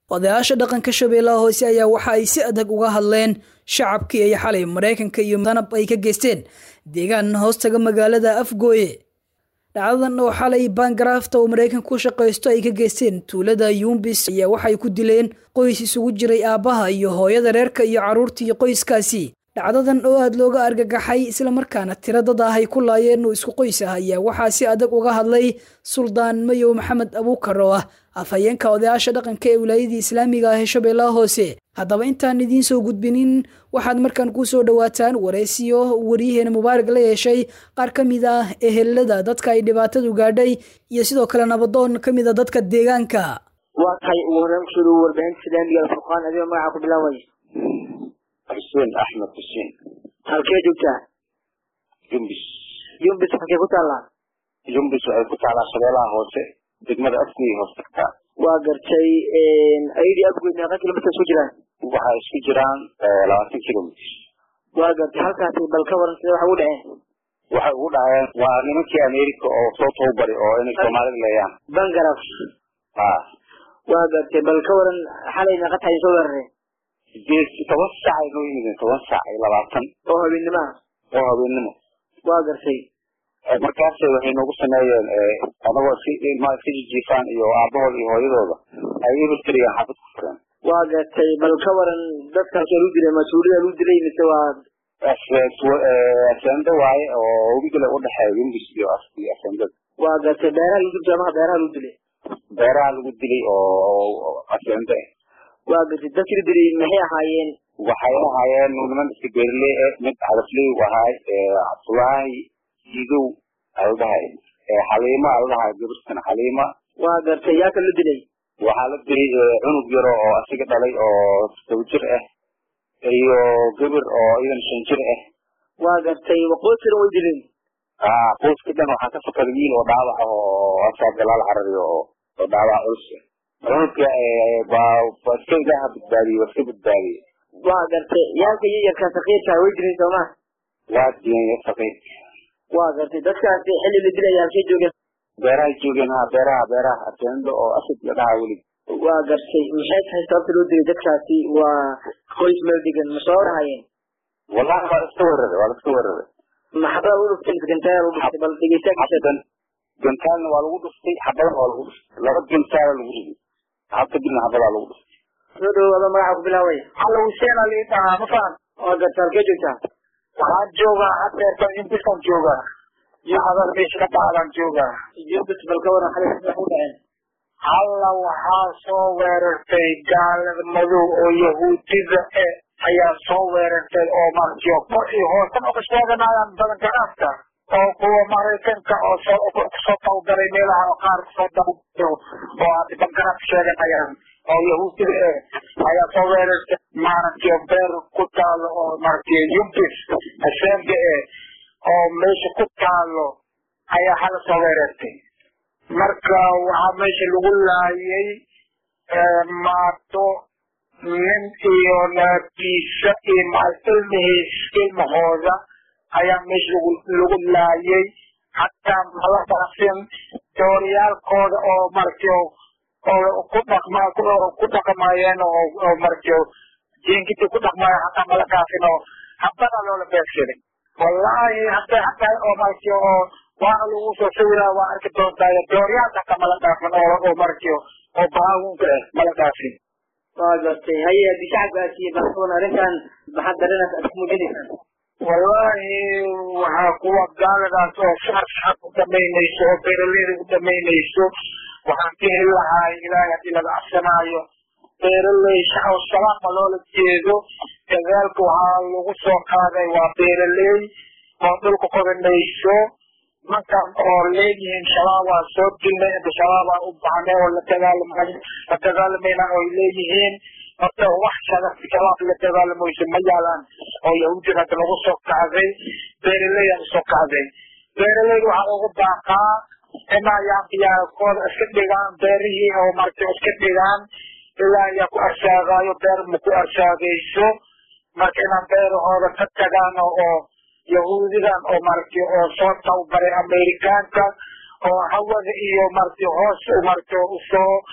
odayaasha dhaqanka Shabeellaha Hoose ayaa waxa ay si adag uga hadleen shacabkii ay xalay Mareykanka iyo danab ay ka geysteen deegaan hoostaga magaalada Afgooye. dhacdadan oo xalay Bangarafta oo Mareykanka ku shaqeysto ay ka geysteen tuulada Yumbis ayaa waxay ku dileen qoys isugu jiray aabaha iyo hooyada reerka iyo caruurtii qoyskaasi. dhacdadan oo aad looga argagaxay isla markaana tiradada ay ku laayeen oo isku qoys ah ayaa waxa si adag uga hadlay Suldaan Mayow Maxamed Abuukar oo ah afhayeenka odayaasha dhaqanka ee wilaayada Islaamiga ah ee Shabeellaha Hoose. haddaba intaan idin soo gudbinin waxaad markaan ku soo dhawaataan wareysiyo wariyaheena Mubaarak la yeeshay qaar kamid ah ehelada dadka ay dhibaatadu gaadhay iyo sidoo kale nabadoon kamid ah dadka deegaanka. waa tahay wararka warbaahinta Islaamiga ah Furqaan adiga magaca ku bilaaway حسين أحمد حسين. halkee joogtaa? Yumbis halkee ku taala? Yumbis waxay ku taalaa Shabeellaha Hoose degmada Afgooye hoostagta. waa gartay ayadii Afgooye meeqa kilomitir isku jiraan? waxay isku jiraan 20 kilomitir. waa gartay halkaas bal ka waran sida waxa u dhaceen? waxay ugu dhaceen waa nimankii Ameerika oo soo towbari oo inay Soomaalida leeyaan. Bangaraf. waa gartay bal ka waran xalay meeqa tahay soo weerareen? 10 saac ay noo yimid 10 saac iyo 20 oo habeenimo. waa gartay markaas waxay noogu sameeyeen anagoo si ilmaha si jiifaan iyo aabahood iyo hooyadooda ay iibin kariyaan xabad ku furan. waa gartay bal ka waran dadkaas oo dilay masuuliyada lagu dilay mise waa asanda waaye oo wigila u dhaxeeyo Yumbis iyo asanda. waa gartay beeraha lagu dilay ama beeraha lagu dilay oo asanda. waa gartay dadkii dilay maxay ahaayeen? waxay ahaayeen niman iska beerley mid hadafley wahay Abdullaahi Idow aldahay Xaliima aldahay gabadhan Xaliima. waa gartay yaa kala dilay? waxaa la dilay cunug yar oo asiga dhalay oo 7 jir ah iyo gabar oo idan 5 jir ah. waa gartay waqooyi way dileen. qoyska dhan waxaa ka fakar wiil oo dhaawac oo asaab dalaal carari oo dhaawac culus runka iska ilaha badbaadiyey. waa gartay yaalka yarka saqiirka way dileen Soomaa? waa dileen saqiir. waa gartay dadkaasi xilli la dilay halkee joogeen? beeraha joogeen beeraha asanda oo asad la dhahay wali. waa gartay maxay tahay sababta loo dilay dadkaasi? waa qoys meel degan ma soo rahayeen? wallahi waa iska weeraray. maxaa u dhuftay gantaal u dhuftay bal dhigeysan gantaalna waa lagu dhuftay xabada waa lagu dhuftay laba gantaal lagu riday habka dibna xabada lagu dhuftay. soo dhawaada magaca ku bilaaway? Alla Hussein Ali ma faan. waa gartay halkee joogtaa? waxaan joogaa hadda intaan joogaa iyo hadal meesha ka baalan joogaa. Yumbis bal ka waran xalay waxa u dhaceen? alla waxaa soo weerartay gaalada madow oo yahuudida ayaa soo weerartay oo marjiyo markii hoosan uga sheeganayaan Bangarafta oo kuwa Mareykanka oo soo tawdaray meelaha qaar soo dawdo oo aad Bangaraf sheeganayaan oo yahuudida ayaa soo weerartay marjiyo beer ku taalo oo marjiyo Yumbis asanda oo meesha ku taalo ayaa hal soo weerartay. marka waxaa meesha lagu laayay maato nin iyo naagtiisa iyo ilmahooda ayaa meesha lagu laayay. hataa mala dhaqsin dooryaalkooda oo markiyo oo ku dhaqmayeen oo markiyo jinkiti ku dhaqmaya hataa mala dhaafin oo habada loola beegsaday. wallahi hataa oo markiyo oo waana lagu soo sawiraa waa arki doontaa dooryaalka kamala dhaafin oo markiyo oo baawunka mala dhaafin. waa gartay haye shacabkaasi baaxoon arrintan maxaa dareenaad ku muujinaysaa? wallahi waxaa kuwa gaaladaas oo shacab u dhamaynayso oo beeraleyda u dhamaynayso waxaan ka heli lahaa ilaahay haddii laga cabsanaayo beeraley shacab salaama loola jeedo. dagaalka waxaa lagu soo qaaday waa beeraley oo dhulka qodanayso. markaan oo leeyihiin shabaab waa soo dilnay shabaab waa u baahnay oo la dagaalamayna oo leeyihiin horta wax shabaab la dagaalamayso ma yaalaan oo yahuudida hadda lagu soo kacday beeraley aan soo kacday. beeraleyda waxaa ugu baaqaa inaa yaaqiyaalkooda iska dhigaan beerihii oo marka iska dhigaan ilaa ayaa ku arsaagaayo beer ma ku arsaagayso. marka inaan beerahooda ka tagaan oo yahuudigan oo markii oo soo tawbaray Ameerikaanka oo hawada iyo markii hoos markii soo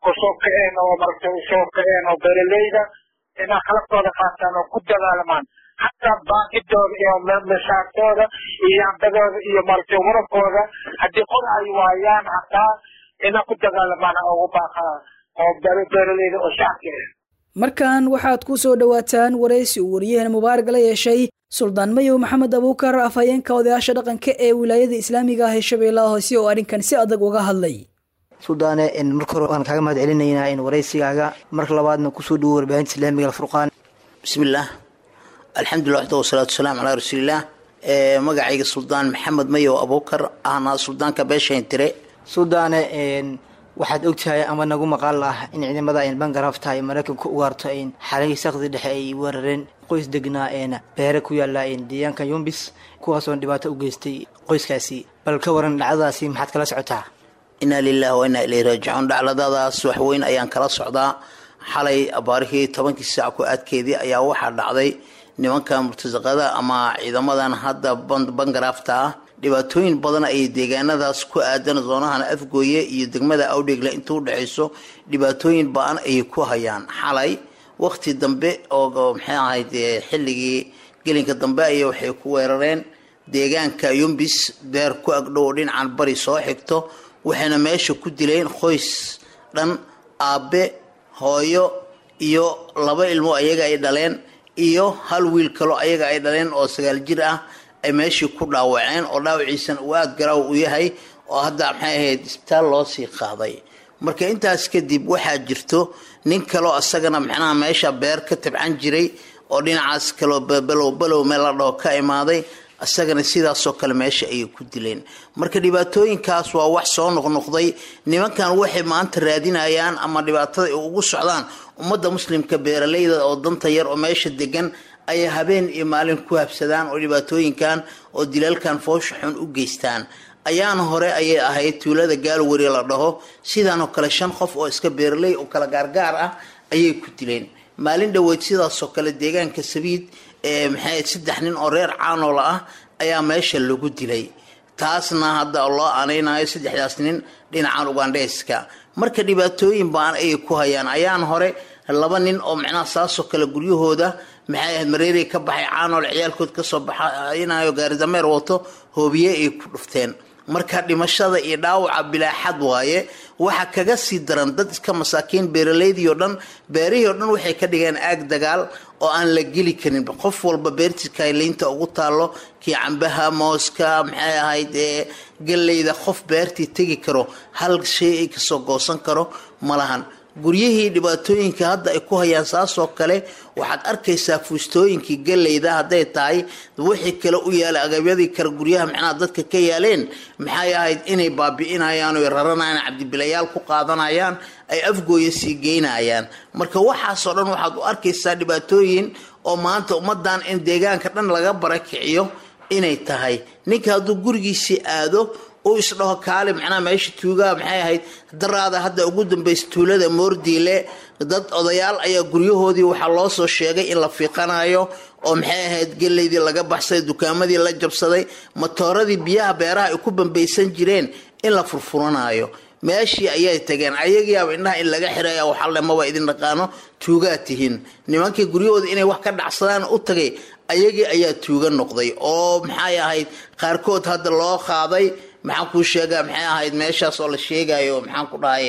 kusoo kaceen oo maaragtay usoo kaceen oo beeraleyda inay qalabkooda qaataan oo ku dagaalamaan hataa baakidooda iyo mashaartooda iyo yambadooda iyo maaragtay warabkooda haddii qor ay waayaan hataa inay ku dagaalamaan ugu baaqaa oo beeraleyda oo shacabka ah. markan waxaad ku soo dhawaataan wareysi uu wariyaheen mubaarak la yeeshay suldaan mayow maxamed abuukar afhayeenka odayaasha dhaqanka ee wilaayada islaamiga ah ee shabeellaha hoose oo arrinkan si adag uga hadlay. suudaane marka hore waan kaaga mahad celinaynaa in wareysigaaga marka labaadna kusoo dhawo warbaahinta islaamiga alfurqaan. bismillaah alxamdulilah wasalaatu wasalaamu calaa rasuulillaah. magacayga suldaan maxamed mayow abuukar ahna suldaanka beeshayn tire. suudaane waxaad ogtahay ama nagu maqaal ah in ciidamada bangarafta ay maraykanka u gaarto xalay saqdi dhexe ay weerareen qoys degnaa beere ku yaala deegaanka Yumbis kuwaasoo dhibaato u geystay qoyskaasi. bal ka waran dhacdadaasi maxaad kala socotaa? inna lillahi wa inna ilayhi raaji'uun. dhacdadaas wax weyn ayaan kala socdaa. xalay abaarihii 10 saac ku aadkeedii ayaa waxaa dhacday nimanka murtazaqada ama ciidamadan hadda bangarafta dhibaatooyin badan ay deegaanadaas ku aadan zoonahan Afgooye iyo degmada Awdheegle intuu dhaxayso dhibaatooyin baan ay ku hayaan. xalay waqti dambe oo maxay ahayd xilligii gelinka dambe ay waxay ku weerareen deegaanka Yumbis beer ku agdhow dhinacan bari soo xigto waxayna meesha ku dileen qoys dhan aabe hooyo iyo 2 ilmo ayaga ay dhaleen iyo hal wiil kale ayaga ay dhaleen oo 9 jir ah ay meeshii ku dhaawaceen oo dhaawiciisan uu aad garaaw u yahay oo hadda maxay ahayd isbitaal loo sii qaaday. marka intaas kadib waxaa jirto nin kale oo asagana macnaha meesha beer ka tabcan jiray oo dhinacaas kale balow meel la dhaho ka imaaday asagana sidaas oo kale meesha ay ku dileen. marka dhibaatooyinkaas waa wax soo noqnoqday. nimankan waxay maanta raadinayaan ama dhibaatada ay ugu socdaan ummadda muslimka beeraleyda oo danta yar oo meesha degan ay habeen iyo maalin ku habsadaan oo dhibaatooyinkan oo dilalkan foosh xun u geystaan. ayaan hore ayay ahayd tuulada Gaalwari la dhaho sidaan oo kale 5 qof oo iska beeraley oo kala gaargaar ah ayay ku dileen. maalin dhaweyd sidaas oo kale deegaanka Sabiid maxay 3 nin oo reer Caanola ah ayaa meesha lagu dilay. taasna hadda Allah aanaynayo 3daas nin dhinacan Ugandheeska. marka dhibaatooyin baan ay ku hayaan. ayaan hore 2 nin oo macnaha saasoo kale guryahooda maxay ahayd mareeray ka baxay Caanol ciyaalkood ka soo baxaynayo gaari dameer wato hoobiye ay ku dhufteen. marka dhimashada iyo dhaawaca bilaaxad waaye. waxa kaga sii daran dad iska masaakiin beeraleydii oo dhan beerihii oo dhan waxay ka dhigeen aag dagaal oo aan la geli karin. qof walba beertiisa leynta ugu taalo kii cambaha mooska maxay ahayd galeyda qof beertii tagi karo hal shay ay ka soo goosan karo malahan. guryihii dhibaatooyinka hadda ay ku hayaan saasoo kale waxaad arkaysaa fuustooyinkii galeyda hadday tahay wixii kale u yaala agabyadii kale guryaha macnaha dadka ka yaaleen maxay ahayd inay baabi'inayaan oo raranayaan cabdibilayaal ku qaadanayaan ay Afgooye sii geynayaan. marka waxaasoo dhan waxaad u arkaysaa dhibaatooyin oo maanta ummadan in deegaanka dhan laga barakiciyo inay tahay. ninka hadduu gurigiisii aado oo isdhaho kaale macnaha meesha tuugaa maxay ahayd daraada hadda ugu dambeysay tuulada Moordiile dad odayaal ayaa guryahoodii waxa loo soo sheegay in la fiiqanayo oo maxay ahayd galeydii laga baxsay dukaamadii la jabsaday matooradii biyaha beeraha ay ku bambeysan jireen in la furfuranayo. meeshii ayay tageen ayagiiba indhaha in laga xirayo waxa la ma idin dhaqaano tuugaa tihiin. nimankii guryahooda inay wax ka dhacsadaan u tagay ayagii ayaa tuuga noqday oo maxay ahayd qaarkood hadda loo qaaday. maxaan ku sheegaa maxay ahayd meeshaas oo la sheegayo maxaan ku dhahay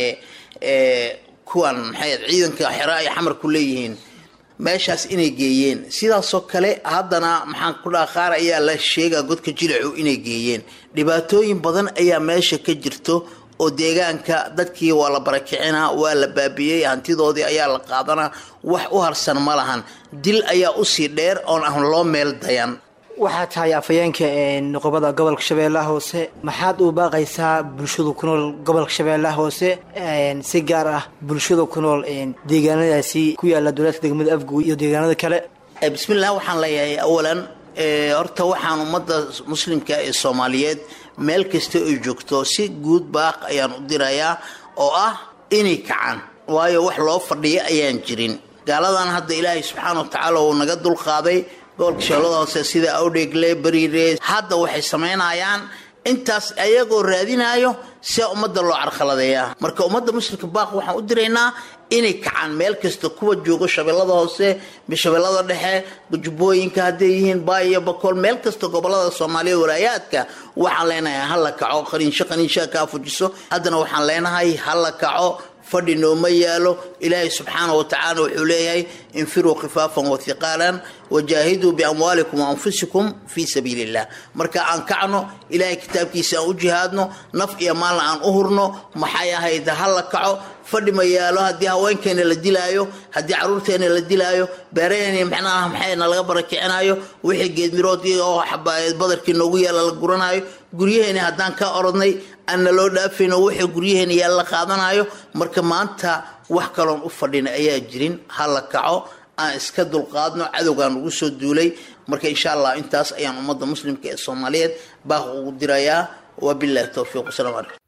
kuwan maxay ciidanka xiraa ay xamar ku leeyihiin meeshaas inay geeyeen. sidaas oo kale haddana maxaan ku dhahay qaar ayaa la sheegaa godka jilicu inay geeyeen. dhibaatooyin badan ayaa meesha ka jirto oo deegaanka dadkii waa la barakicinaa waa la baabiyey hantidoodii ayaa la qaadanaa wax u harsan ma lahan. dil ayaa u sii dheer oon aan loo meel dayan. waxaa tahay afhayeenka nuqubada gobolka Shabeellaha Hoose maxaad u baaqaysaa bulshada ku nool gobolka Shabeellaha Hoose si gaar ah bulshada ku nool deegaanadaasi ku yaala dowladda degmada Afgooye iyo deegaanada kale? bismillaah waxaan leeyahay awalan horta waxaan ummadda muslimka ee Soomaaliyeed meel kasta oo joogto si guud baaq ayaan u dirayaa oo ah inay kacaan waayo wax loo fadhiyo ayaan jirin. gaaladan hadda Ilaahay subxaanahu wa ta'aala uu naga dul qaaday gobolka Shabeellaha Hoose sida Awdheegle Bariire hadda waxay sameynayaan intaas ayagoo raadinayo si ummadda loo carqaladeeya marka ummadda muslimka baaq waxaan u diraynaa inay kacaan meel kasta kuwa joogo shabeellada hoose bishabeellada dhexe jubbooyinka hadday yihiin baay iyo bakool meel kasta gobolada Soomaaliya walaayaadka waxaan leenahay hal la kaco qaniinsha ka fujiso haddana waxaan leenahay hal la kaco fadhi nooma yaalo ilaahay subxaanahu wa ta'aala wuxuu leeyahay infiruu khifaafan wa thiqalan wajaahidu bi amwalikum wa anfusikum fi sabilillah marka aan kacno ilaahay kitaabkiisa aan u jihaadno naf iyo maal aan u hurno maxay ahayd hal la kaco fadhi ma yaalo hadii haweenkeena la dilaayo hadii caruurteena la dilaayo beereena maxayna laga barakicinayo wixii geedmiroodii oo xabaayad badarkii noogu yaala la guranayo guryaheena hadaan ka orodnay anna loo dhaafino wixii guryaheena yaala qaadanayo marka maanta wax kaloon u fadhina ayaa jirin hal la kaco aan iska dulqaadno cadowgan ugu soo duulay marka insha Allah intaas ayaan ummadda muslimka ee Soomaaliyeed baaq ugu dirayaa wabillahi tawfiiq. Assalamu alaykum.